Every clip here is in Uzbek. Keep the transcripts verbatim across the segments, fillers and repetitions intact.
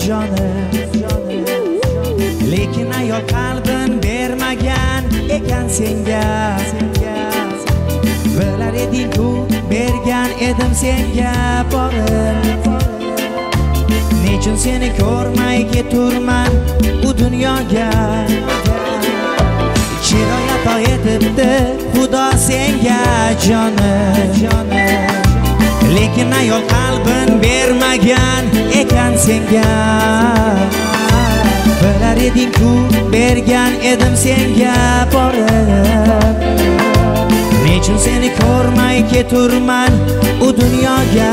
jonim. Lekin ayol qalbin bermagan ekan senga. Bilar eding-ku bergan edim senga borib. Nechun seni ko'rmay keturman bu dunyoga. Chiroy ato etibdi Xudo senga jonim. Lekin ayol qalbin bermagan ekan senga. Bilar eding-ku bergan edim senga borib. Nechun seni ko'rmay keturman u dunyoga.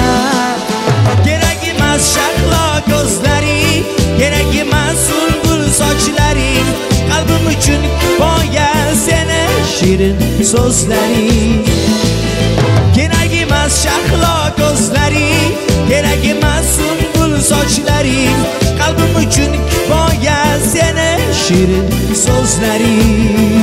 Kerak emas shahlo ko'zlaring, kerak emas sunbul sochlaring, qalbim uchun kifoya seni shirin so'zlaring. Kerak emas shahlo ko'zlaring, kerak emas sunbul sochlaring, qalbim uchun kifoya seni shirin so'zlaring.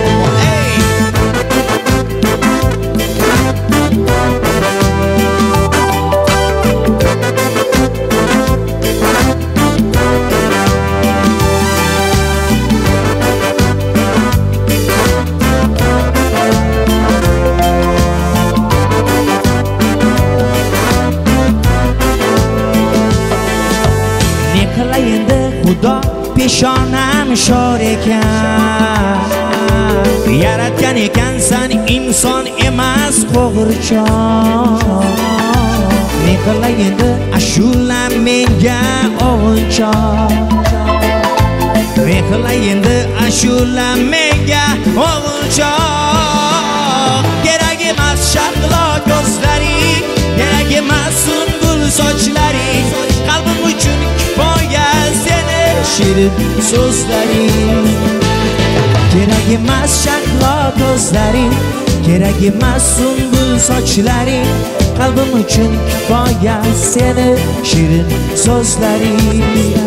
Endi Xudo peshonam shor ekan. Yaratgan ekansan inson emas qo'g'irchoq. Ne qilay endi ashula menga o'g'ilchoq. Ne qilay endi ashula menga o'g'ilchoq. Kerak emas shahlo ko'zlaring, kerak emas sunbul sochlaring, qalbim uchun kifoya seni shirin so'zlaring. Kerak emas shahlo ko'zlaring, kerak emas sunbul sochlaring, qalbim uchun kifoya seni shirin so'zlaring.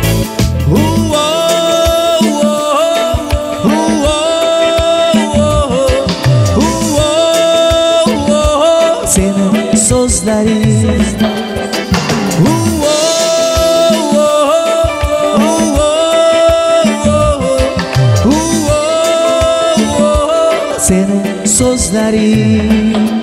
Seni so'zlaring. Seni so'zlaring.